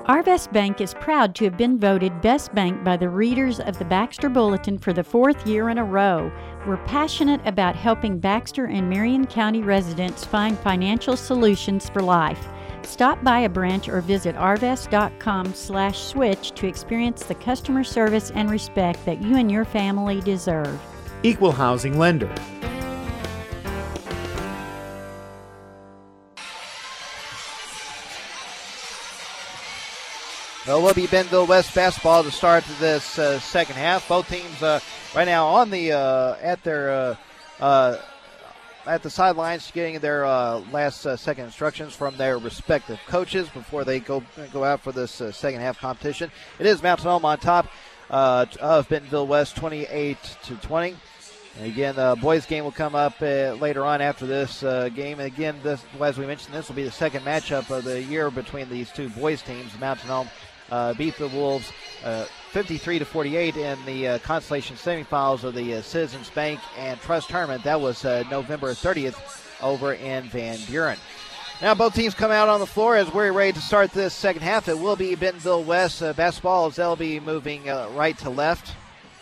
Arvest Bank is proud to have been voted Best Bank by the readers of the Baxter Bulletin for the 4th year in a row. We're passionate about helping Baxter and Marion County residents find financial solutions for life. Stop by a branch or visit arvest.com/switch to experience the customer service and respect that you and your family deserve. Equal housing lender. Well, it will be Bentonville West basketball to start this second half. Both teams right now on the at the sidelines, getting their last second instructions from their respective coaches before they go out for this second half competition. It is Mountain Home on top of Bentonville West, 28-20. And again, the boys' game will come up later on after this game. And again, as we mentioned, this will be the second matchup of the year between these two boys' teams. Mountain Home beat the Wolves 53-48 in the consolation semifinals of the Citizens Bank and Trust Tournament. That was November 30th over in Van Buren. Now both teams come out on the floor as we're ready to start this second half. It will be Bentonville West basketball as they'll be moving right to left.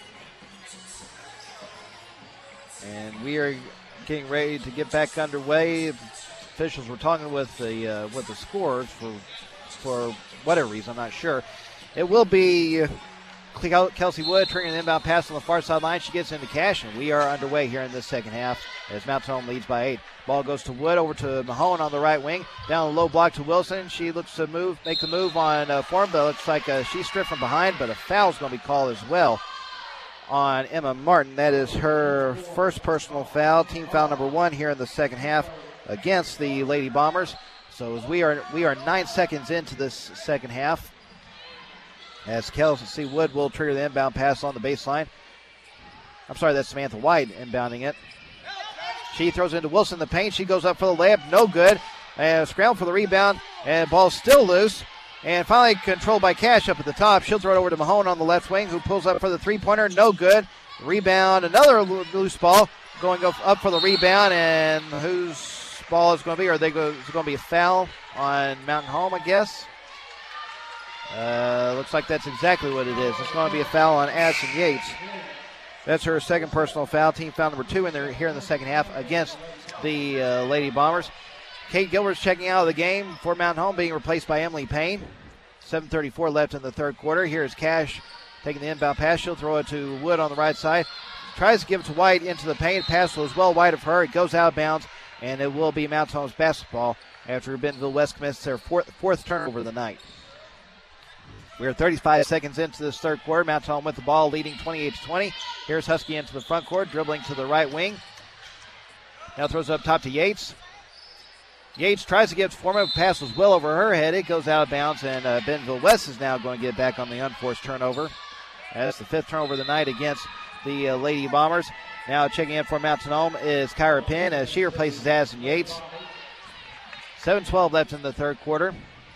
And we are getting ready to get back underway. Officials were talking with the scorers for whatever reason, I'm not sure. It will be Kelsey Wood triggering the inbound pass on the far sideline. She gets into Cash, and we are underway here in this second half as Mountain Home leads by 8. Ball goes to Wood, over to Mahone on the right wing. Down the low block to Wilson. She looks to make the move on Form, but it looks like she's stripped from behind, but a foul's going to be called as well on Emma Martin. That is her first personal foul, team foul number 1 here in the second half against the Lady Bombers. So as we are 9 seconds into this second half, as Kelsey Wood will trigger the inbound pass on the baseline. I'm sorry, that's Samantha White inbounding it. She throws it into Wilson in the paint. She goes up for the layup, no good. And scramble for the rebound, and ball's still loose. And finally controlled by Cash up at the top. She'll throw it over to Mahone on the left wing, who pulls up for the three-pointer, no good. Rebound, another loose ball, going up for the rebound, and whose ball is going to be, is it going to be a foul on Mountain Home, I guess? Looks like that's exactly what it is. It's going to be a foul on Addison Yates. That's her second personal foul, team foul number 2 here in the second half against the Lady Bombers. Kate Gilbert's checking out of the game for Mountain Home, being replaced by Emily Payne. 7:34 left in the third quarter. Here's Cash taking the inbound pass. She'll throw it to Wood on the right side. Tries to give it to White into the paint. Pass was well wide of her. It goes out of bounds, and it will be Mountain Home's basketball after Bentonville West commits their fourth turnover of the night. We are 35 seconds into this third quarter. Mountain Home with the ball, leading 28-20. Here's Husky into the front court, dribbling to the right wing. Now throws it up top to Yates. Yates tries to give it to Foreman. Pass was well over her head. It goes out of bounds, and Bentonville West is now going to get back on the unforced turnover. That's the 5th turnover of the night against the Lady Bombers. Now checking in for Mountain Home is Kyra Penn as she replaces Addison Yates. 7:12 left in the third quarter.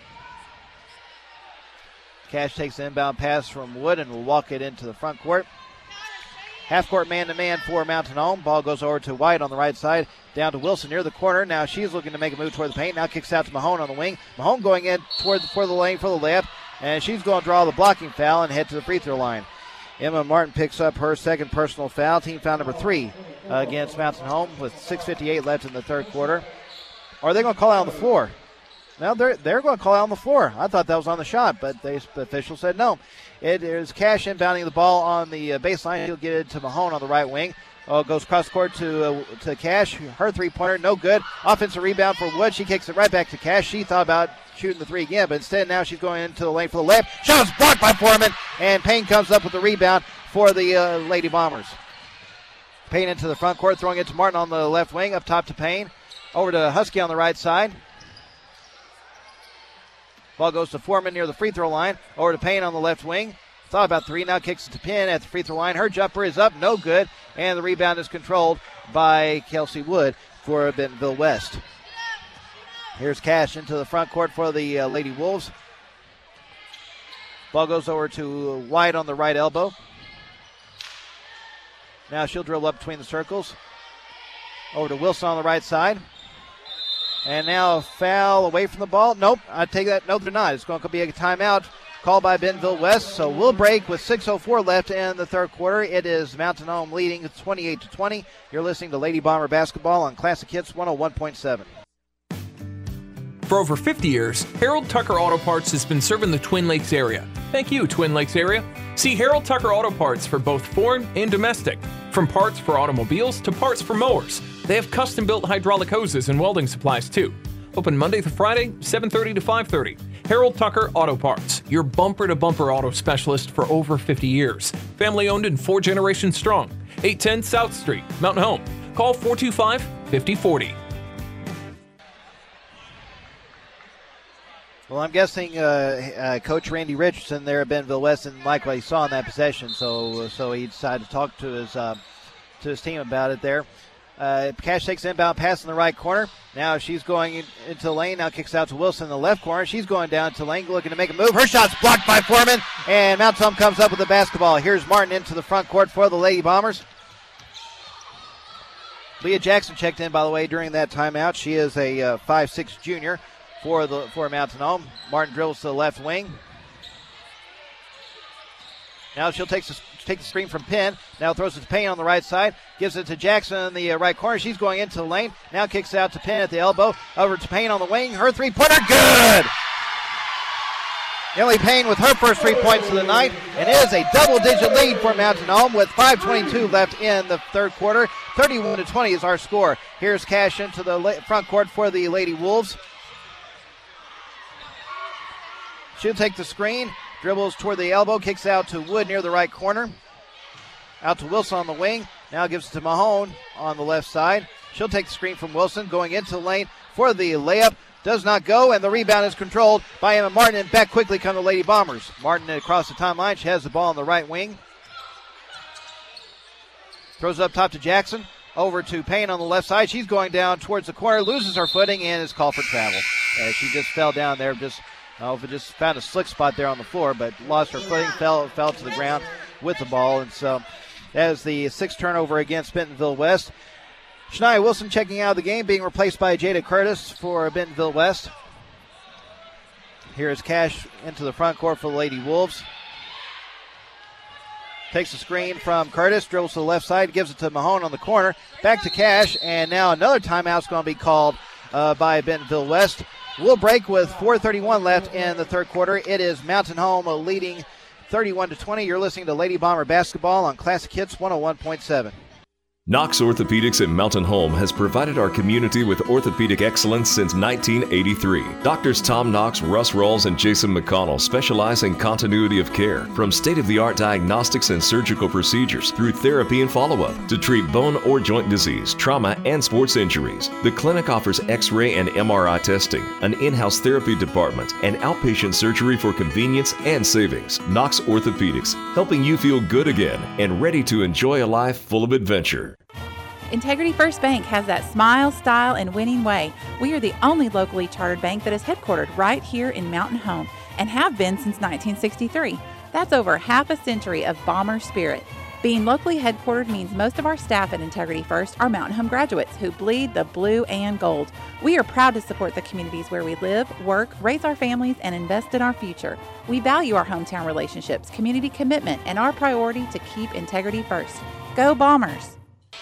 Cash takes the inbound pass from Wood and will walk it into the front court. Half-court man-to-man for Mountain Home. Ball goes over to White on the right side. Down to Wilson near the corner. Now she's looking to make a move toward the paint. Now kicks out to Mahone on the wing. Mahone going in for the lane for the layup. And she's going to draw the blocking foul and head to the free throw line. Emma Martin picks up her second personal foul. Team foul number 3 against Mountain Home with 6:58 left in the third quarter. Or are they going to call out on the floor? Now they're going to call out on the floor. I thought that was on the shot, but the official said no. It is Cash inbounding the ball on the baseline. He'll get it to Mahone on the right wing. Goes cross court to Cash. Her three-pointer, no good. Offensive rebound for Wood. She kicks it right back to Cash. She thought about shooting the three again, but instead now she's going into the lane for the layup. Shot is blocked by Foreman, and Payne comes up with the rebound for the Lady Bombers. Payne into the front court, throwing it to Martin on the left wing. Up top to Payne. Over to Husky on the right side. Ball goes to Foreman near the free throw line. Over to Payne on the left wing. Thought about three. Now kicks it to Penn at the free throw line. Her jumper is up. No good. And the rebound is controlled by Kelsey Wood for Bentonville West. Here's Cash into the front court for the Lady Wolves. Ball goes over to White on the right elbow. Now she'll dribble up between the circles. Over to Wilson on the right side. And now foul away from the ball. Nope, I take that. Nope, they're not. It's going to be a timeout called by Bentonville West. So we'll break with 6:04 left in the third quarter. It is Mountain Home leading 28-20. You're listening to Lady Bomber basketball on Classic Hits 101.7. For over 50 years, Harold Tucker Auto Parts has been serving the Twin Lakes area. Thank you, Twin Lakes area. See Harold Tucker Auto Parts for both foreign and domestic. From parts for automobiles to parts for mowers. They have custom-built hydraulic hoses and welding supplies, too. Open Monday through Friday, 7:30 to 5:30. Harold Tucker Auto Parts, your bumper-to-bumper auto specialist for over 50 years. Family-owned and 4 generations strong. 810 South Street, Mountain Home. Call 425-5040. Well, I'm guessing Coach Randy Richardson there at Bentonville West didn't like what he saw in that possession, so he decided to talk to his team about it there. Cash takes an inbound pass in the right corner. Now she's going into the lane. Now kicks out to Wilson in the left corner. She's going down to the lane, looking to make a move. Her shot's blocked by Foreman, and Mount Home comes up with the basketball. Here's Martin into the front court for the Lady Bombers. Leah Jackson checked in, by the way, during that timeout. She is a 5'6" junior for Mountain Home. Martin dribbles to the left wing. Now she'll take the screen from Penn. Now throws it to Payne on the right side. Gives it to Jackson in the right corner. She's going into the lane. Now kicks out to Penn at the elbow. Over to Payne on the wing. Her three-pointer, good! Emily Payne with her first 3 points of the night. And it is a double-digit lead for Mountain Home with 5:22 left in the third quarter. 31-20 is our score. Here's Cash into the front court for the Lady Wolves. She'll take the screen. Dribbles toward the elbow, kicks out to Wood near the right corner. Out to Wilson on the wing. Now gives it to Mahone on the left side. She'll take the screen from Wilson, going into the lane for the layup. Does not go, and the rebound is controlled by Emma Martin, and back quickly come the Lady Bombers. Martin across the timeline. She has the ball on the right wing. Throws it up top to Jackson. Over to Payne on the left side. She's going down towards the corner, loses her footing, and is called for travel. She just fell down there, if it just found a slick spot there on the floor, but lost her footing, fell to the ground with the ball. And so that is the sixth turnover against Bentonville West. Shania Wilson checking out of the game, being replaced by Jada Curtis for Bentonville West. Here's Cash into the front court for the Lady Wolves. Takes the screen from Curtis, dribbles to the left side, gives it to Mahone on the corner. Back to Cash, and now another timeout's going to be called by Bentonville West. We'll break with 4:31 left in the third quarter. It is Mountain Home leading 31-20. You're listening to Lady Bomber basketball on Classic Hits 101.7. Knox Orthopedics in Mountain Home has provided our community with orthopedic excellence since 1983. Doctors Tom Knox, Russ Rawls, and Jason McConnell specialize in continuity of care, from state-of-the-art diagnostics and surgical procedures through therapy and follow-up to treat bone or joint disease, trauma, and sports injuries. The clinic offers X-ray and MRI testing, an in-house therapy department, and outpatient surgery for convenience and savings. Knox Orthopedics, helping you feel good again and ready to enjoy a life full of adventure. Integrity First Bank has that smile, style, and winning way. We are the only locally chartered bank that is headquartered right here in Mountain Home and have been since 1963. That's over half a century of Bomber spirit. Being locally headquartered means most of our staff at Integrity First are Mountain Home graduates who bleed the blue and gold. We are proud to support the communities where we live, work, raise our families, and invest in our future. We value our hometown relationships, community commitment, and our priority to keep integrity first. Go Bombers!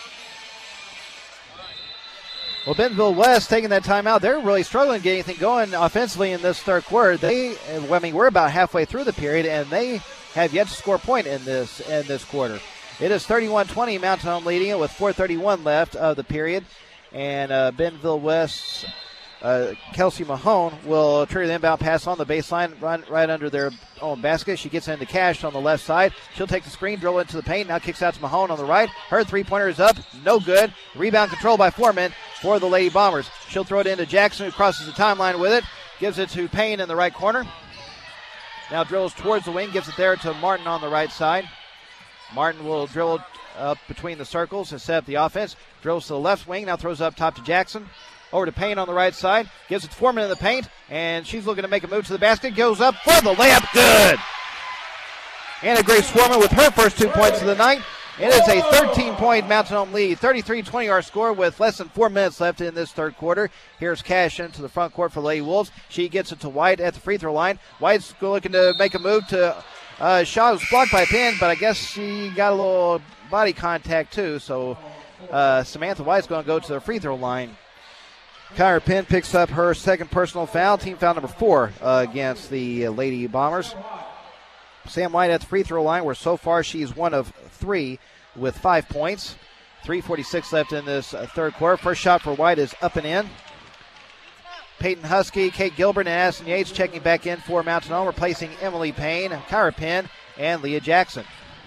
Well, Bentonville West taking that timeout. They're really struggling to get anything going offensively in this third quarter. We're about halfway through the period, and they have yet to score a point in this quarter. It is 31-20, Mountain Home leading it with 4:31 left of the period. And Bentonville West's Kelsey Mahone will trigger the inbound pass on the baseline, run right under their own basket. She gets into Cash on the left side. She'll take the screen, dribble into the paint. Now kicks out to Mahone on the right. Her three-pointer is up. No good. Rebound controlled by Foreman for the Lady Bombers. She'll throw it into Jackson, who crosses the timeline with it. Gives it to Payne in the right corner. Now dribbles towards the wing. Gives it there to Martin on the right side. Martin will dribble up between the circles and set up the offense. Dribbles to the left wing. Now throws up top to Jackson. Over to Payne on the right side. Gives it to Foreman in the paint. And she's looking to make a move to the basket. Goes up for the layup. Good. Anna Grace Foreman with her first 2 points of the night. It is a 13-point Mountain Home lead. 33-20 our score with less than 4 minutes left in this third quarter. Here's Cash into the front court for Lady Wolves. She gets it to White at the free throw line. White's looking to make a move to shot was blocked by Penn, but I guess she got a little body contact too. So Samantha White's going to go to the free throw line. Kyra Penn picks up her second personal foul, team foul number 4 against the Lady Bombers. Sam White at the free throw line, where so far she's 1 of 3 with 5 points. 3:46 left in this third quarter. First shot for White is up and in. Peyton Husky, Kate Gilbert, and Addison Yates checking back in for Mountain Home, replacing Emily Payne, Kyra Penn, and Leah Jackson.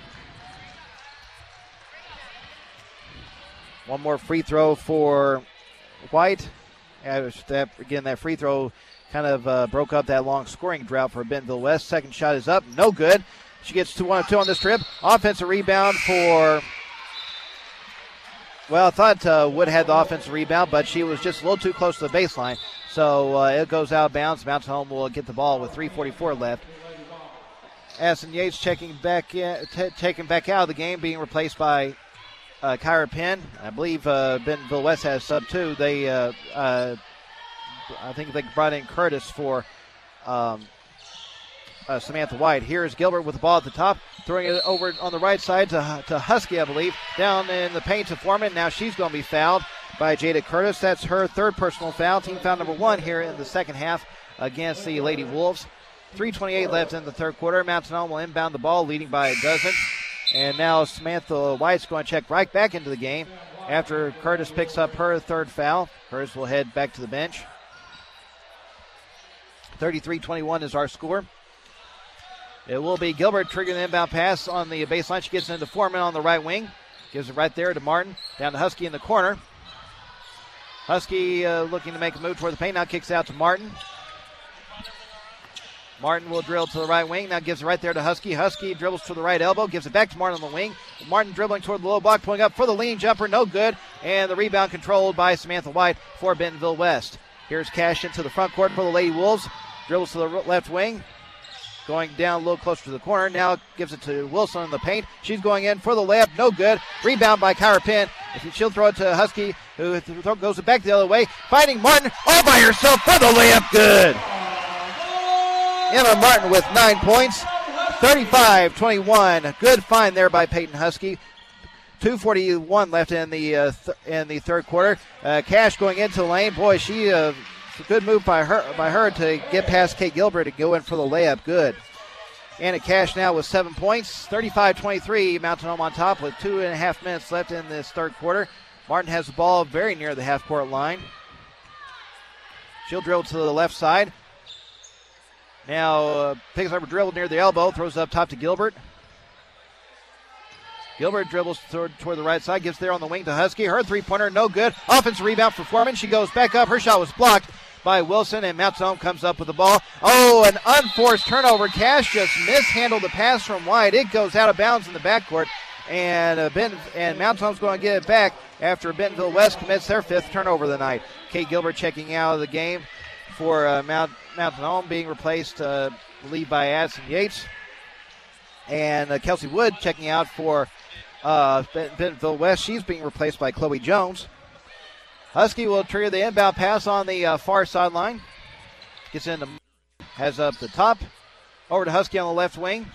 One more free throw for White. That free throw kind of broke up that long scoring drought for Bentonville West. Second shot is up, no good. She gets to 1 of 2 on this trip. Offensive rebound for, well, I thought Wood had the offensive rebound, but she was just a little too close to the baseline. So it goes out of bounds. Mountain Home will get the ball with 3:44 left. Addison Yates checking back out of the game, being replaced by Kyra Penn. I believe Bentonville West has sub 2. They, I think they brought in Curtis for Samantha White. Here's Gilbert with the ball at the top, throwing it over on the right side to Husky, I believe. Down in the paint to Foreman. Now she's going to be fouled by Jada Curtis. That's her third personal foul. Team foul number 1 here in the second half against the Lady Wolves. 3:28 left in the third quarter. Mountain Home will inbound the ball, leading by a dozen. And now Samantha White's going to check right back into the game after Curtis picks up her third foul. Curtis will head back to the bench. 33-21 is our score. It will be Gilbert triggering the inbound pass on the baseline. She gets into Foreman on the right wing. Gives it right there to Martin. Down to Husky in the corner. Husky looking to make a move toward the paint. Now kicks out to Martin. Martin will drill to the right wing. Now gives it right there to Husky. Husky dribbles to the right elbow. Gives it back to Martin on the wing. Martin dribbling toward the low block. Pulling up for the leaning jumper. No good. And the rebound controlled by Samantha White for Bentonville West. Here's Cash into the front court for the Lady Wolves. Dribbles to the left wing. Going down a little closer to the corner. Now gives it to Wilson in the paint. She's going in for the layup. No good. Rebound by Kyra Penn. She'll throw it to Husky, who goes it back the other way. Fighting Martin all by herself for the layup. Good. Emma Martin with 9 points. 35-21. Good find there by Peyton Husky. 2:41 left in the third quarter. Cash going into the lane. Boy, she a good move by her to get past Kate Gilbert and go in for the layup. Good. Anna Cash now with 7 points. 35-23. Mountain Home on top with 2.5 minutes left in this third quarter. Martin has the ball very near the half-court line. She'll drill to the left side. Now picks up a dribble near the elbow. Throws it up top to Gilbert. Gilbert dribbles toward the right side. Gives there on the wing to Husky. Her three-pointer, no good. Offensive rebound for Foreman. She goes back up. Her shot was blocked by Wilson, and Mountain Home comes up with the ball. Oh, an unforced turnover. Cash just mishandled the pass from White. It goes out of bounds in the backcourt, and Mountain Home's going to get it back after Bentonville West commits their 5th turnover of the night. Kate Gilbert checking out of the game for Mountain Home, being replaced, lead by Addison Yates. And Kelsey Wood checking out for Bentonville West. She's being replaced by Chloe Jones. Husky will trigger the inbound pass on the far sideline. Gets into, has up the top. Over to Husky on the left wing.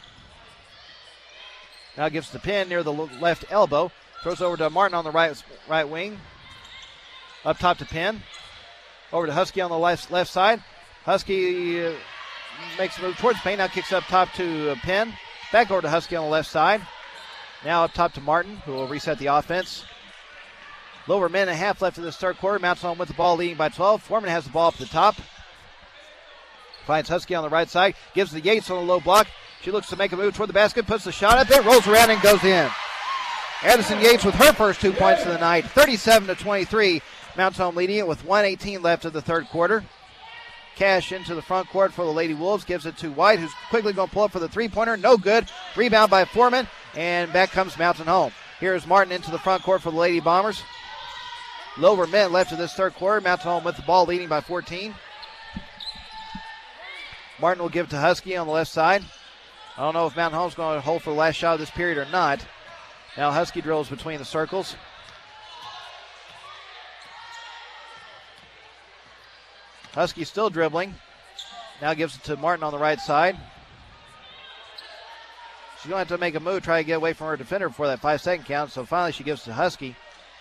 Now gives the pin near the left elbow. Throws over to Martin on the right wing. Up top to Penn. Over to Husky on the left side. Husky makes a move towards Penn. Now kicks up top to Penn. Back over to Husky on the left side. Now up top to Martin, who will reset the offense. Lower minute and a half left in this third quarter. Mountain Home with the ball, leading by 12. Foreman has the ball up the top. Finds Husky on the right side. Gives the Yates on the low block. She looks to make a move toward the basket. Puts the shot up there. Rolls around and goes in. Addison Yates with her first 2 points of the night. 37-23. Mountain Home leading it with 1:18 left of the third quarter. Cash into the front court for the Lady Wolves. Gives it to White, who's quickly going to pull up for the three-pointer. No good. Rebound by Foreman. And back comes Mountain Home. Here's Martin into the front court for the Lady Bombers. Lower minute left of this third quarter. Mountain Home with the ball, leading by 14. Martin will give it to Husky on the left side. I don't know if Mountain Home's going to hold for the last shot of this period or not. Now Husky drills between the circles. Husky still dribbling. Now gives it to Martin on the right side. She's going to have to make a move, try to get away from her defender before that 5-second count. So finally she gives it to Husky.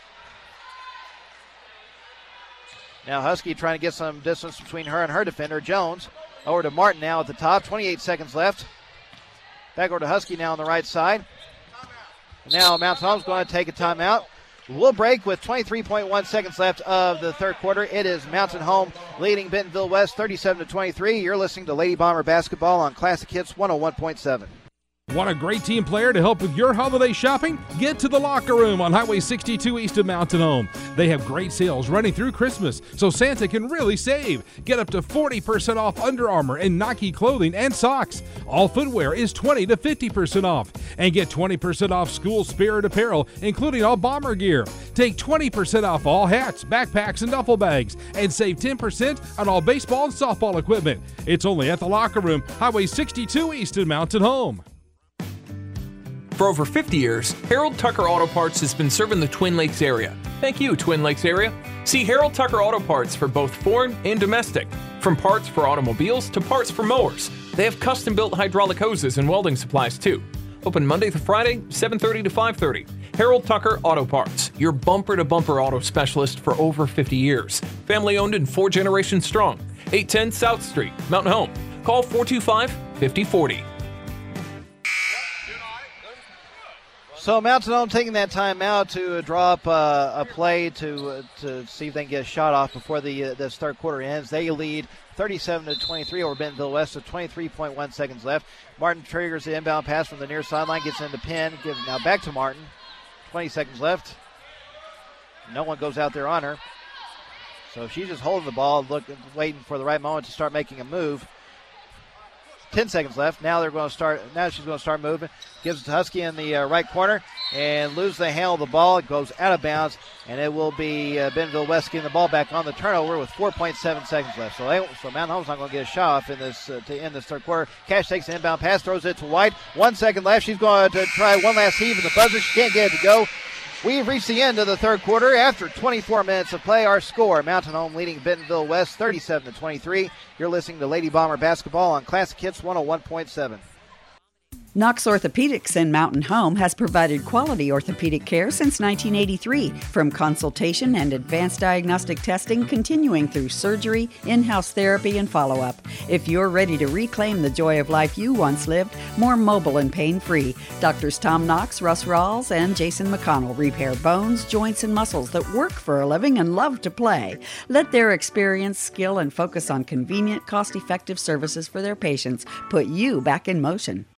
Now Husky trying to get some distance between her and her defender, Jones. Over to Martin now at the top. 28 seconds left. Back over to Husky now on the right side. And now Mountain Home's going to take a timeout. We'll break with 23.1 seconds left of the third quarter. It is Mountain Home leading Bentonville West 37-23. You're listening to Lady Bomber Basketball on Classic Hits 101.7. Want a great team player to help with your holiday shopping? Get to the Locker Room on Highway 62 east of Mountain Home. They have great sales running through Christmas, so Santa can really save. Get up to 40% off Under Armour and Nike clothing and socks. All footwear is 20 to 50% off. And get 20% off school spirit apparel, including all bomber gear. Take 20% off all hats, backpacks, and duffel bags. And save 10% on all baseball and softball equipment. It's only at the Locker Room, Highway 62 east of Mountain Home. For over 50 years, Harold Tucker Auto Parts has been serving the Twin Lakes area. Thank you, Twin Lakes area. See Harold Tucker Auto Parts for both foreign and domestic. From parts for automobiles to parts for mowers. They have custom-built hydraulic hoses and welding supplies too. Open Monday through Friday, 7:30 to 5:30. Harold Tucker Auto Parts, your bumper-to-bumper auto specialist for over 50 years. Family-owned and 4 generations strong. 810 South Street, Mountain Home. Call 425-5040. So Mountain Home taking that time out to draw up a play to see if they can get a shot off before this third quarter ends. They lead 37-23 over Bentonville West with 23.1 seconds left. Martin triggers the inbound pass from the near sideline, gets into pin. Now back to Martin. 20 seconds left. No one goes out there on her. So she's just holding the ball, waiting for the right moment to start making a move. 10 seconds left. Now they're going to start. Now she's going to start moving. Gives it to Husky in the right corner and loses the handle of the ball. It goes out of bounds, and it will be Bentonville West getting the ball back on the turnover with 4.7 seconds left. So Mountain Home's not going to get a shot off in this to end this third quarter. Cash takes an inbound pass, throws it to White. 1 second left. She's going to try one last heave in the buzzer. She can't get it to go. We've reached the end of the third quarter. After 24 minutes of play, our score, Mountain Home leading Bentonville West 37-23. You're listening to Lady Bomber Basketball on Classic Hits 101.7. Knox Orthopedics in Mountain Home has provided quality orthopedic care since 1983, from consultation and advanced diagnostic testing continuing through surgery, in-house therapy, and follow-up. If you're ready to reclaim the joy of life you once lived, more mobile and pain-free, Doctors Tom Knox, Russ Rawls, and Jason McConnell repair bones, joints, and muscles that work for a living and love to play. Let their experience, skill, and focus on convenient, cost-effective services for their patients put you back in motion.